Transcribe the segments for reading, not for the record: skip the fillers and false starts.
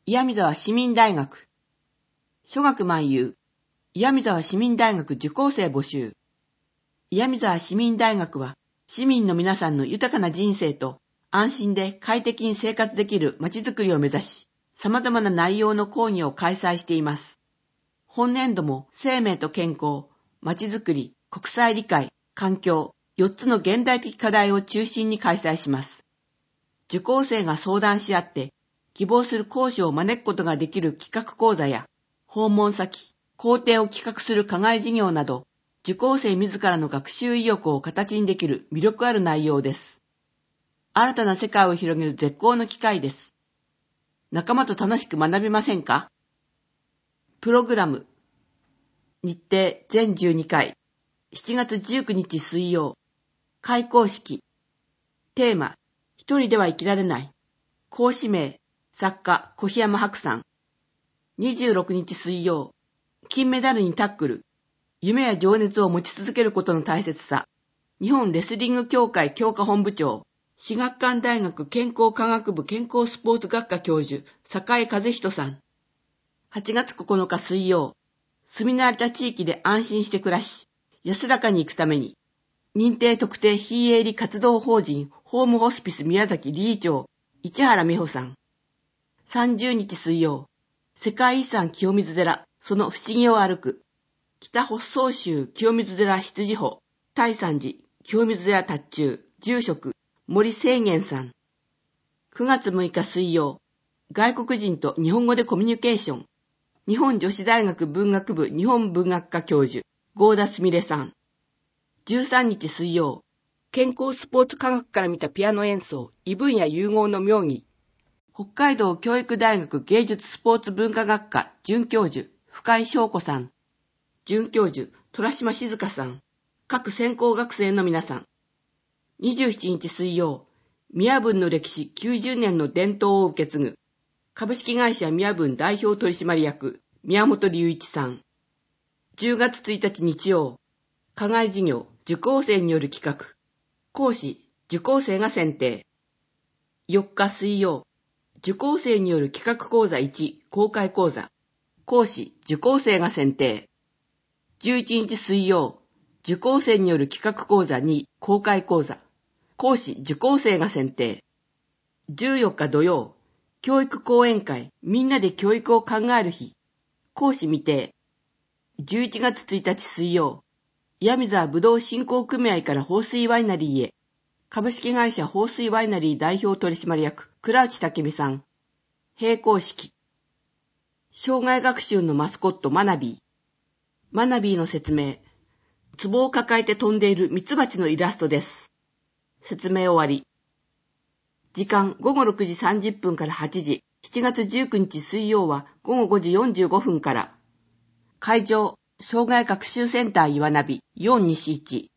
岩見沢市民大学。諸学漫遊。岩見沢市民大学受講生募集。岩見沢市民大学は、市民の皆さんの豊かな人生と安心で快適に生活できるまちづくりを目指し、様々な内容の講義を開催しています。本年度も生命と健康、まちづくり、国際理解、環境、4つの現代的課題を中心に開催します。受講生が相談し合って、希望する講師を招くことができる企画講座や、訪問先、工程を企画する課外事業など、受講生自らの学習意欲を形にできる魅力ある内容です。新たな世界を広げる絶好の機会です。仲間と楽しく学びませんか？プログラム。日程全12回。7月19日水曜。開講式。テーマ、一人では生きられない。講師名、作家、小檜山白さん。26日水曜。金メダルにタックル。夢や情熱を持ち続けることの大切さ。日本レスリング協会強化本部長。至学館大学健康科学部健康スポーツ学科教授、坂井和人さん。8月9日水曜。住み慣れた地域で安心して暮らし、安らかに行くために、認定特定非営利活動法人ホームホスピス宮崎理事長、市原美穂さん。30日水曜。世界遺産清水寺、その不思議を歩く。北北総州清水寺羊歩、大山寺清水寺達中、住職、森清源さん。9月6日水曜。外国人と日本語でコミュニケーション。日本女子大学文学部日本文学科教授、合田すみれさん。13日水曜。健康スポーツ科学から見たピアノ演奏、異分野融合の妙義。北海道教育大学芸術スポーツ文化学科准教授、深井翔子さん。准教授、虎島静香さん。各専攻学生の皆さん。27日水曜。宮文の歴史90年の伝統を受け継ぐ。株式会社宮文代表取締役、宮本隆一さん。10月1日日曜。課外事業、受講生による企画。講師、受講生が選定。4日水曜。受講生による企画講座1、公開講座。講師、受講生が選定。11日水曜。受講生による企画講座2、公開講座。講師、受講生が選定。14日土曜。教育講演会、みんなで教育を考える日。講師未定。11月1日水曜。岩見沢ぶどう振興組合から放水ワイナリーへ。株式会社放水ワイナリー代表取締役、倉内武美さん。閉講式。障害学習のマスコットマナビー。マナビーの説明。壺を抱えて飛んでいるミツバチのイラストです。説明終わり。時間午後6時30分から8時。7月19日水曜は午後5時45分から。会場、障害学習センター岩ナビ4西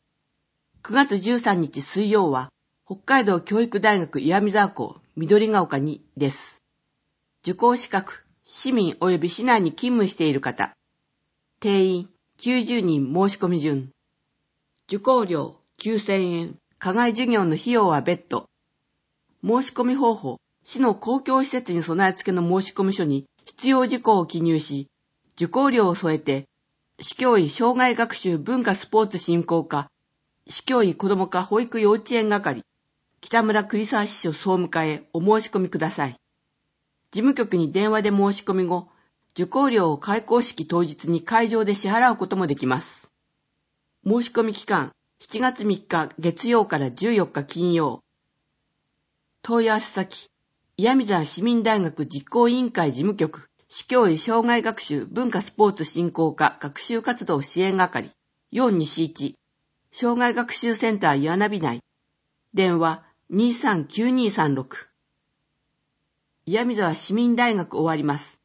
1。9月13日水曜は北海道教育大学岩見沢校緑が丘2です。受講資格、市民及び市内に勤務している方。定員90人申し込み順。受講料9000円。課外授業の費用は別途。申し込み方法、市の公共施設に備え付けの申込書に必要事項を記入し、受講料を添えて、市教委障害学習文化スポーツ振興課、市教委子ども課保育幼稚園係、北村栗沢支所総務課へお申し込みください。事務局に電話で申し込み後、受講料を開講式当日に会場で支払うこともできます。申し込み期間、7月3日月曜から14日金曜。問い合わせ先、岩見沢市民大学実行委員会事務局、市教委障害学習文化スポーツ振興課学習活動支援係、4西1、障害学習センター岩ナビ内。電話239236。岩見沢市民大学終わります。